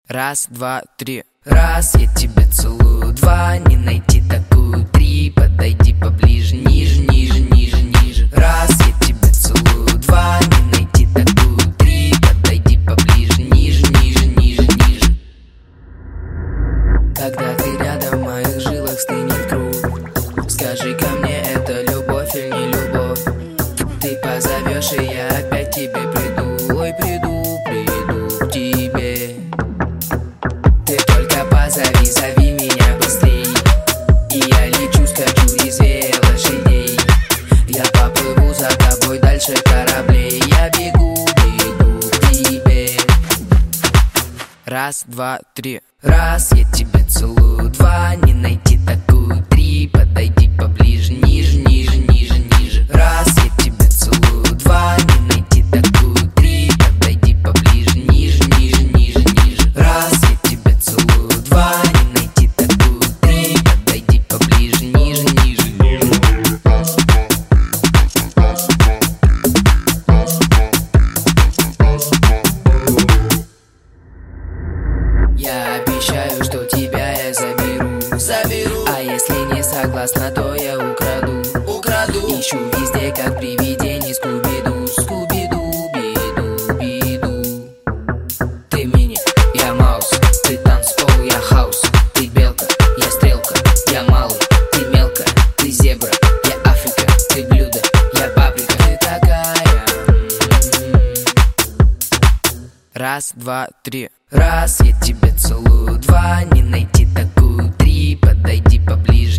Раз, два, три. Раз, я тебя целую. Два, не найти такую. Три, подойди поближе. Ниже, ниже, ниже, ниже. Раз, я тебя целую. Два, не найти такую. Три, подойди поближе. Ниже, ниже, ниже, ниже. Когда ты рядом, в моих жилах стынет кровь. Скажи-ка мне, это любовь или не любовь? Ты позовешь, и я опять к тебе приду. Ой, приду к тебе. Ты только позови, зови меня быстрей. И я лечу, скачу резвее лошадей. Я поплыву за тобой дальше кораблей. Я бегу, бегу к тебе. Раз, два, три. Раз, я тебя целую. Два, не найти такую. Три, подойди поближе. Ниже, ниже, ниже, ниже. Раз, я тебя целую. Два, не найти такую. Три, подойди поближе. Ниже, ниже, ниже, ниже. Раз, я тебя целую. Два, не найти такую. Три, подойди поближе. Ниже, ниже, ниже. Я обещаю, что тебя я заберу. А если не согласна, то я украду. Ищу везде, как привидение. Скуби-ду, скуби-ду, биду, биду. Ты мини, я маус. Ты танцпол, я хаус. Ты белка, я стрелка. Я малый, ты мелкая. Ты зебра, я Африка. Ты блюдо, я паприка. Ты такая. Раз, два, три. Раз, я тебя целую. Два, не найти такую. Три, подойди поближе.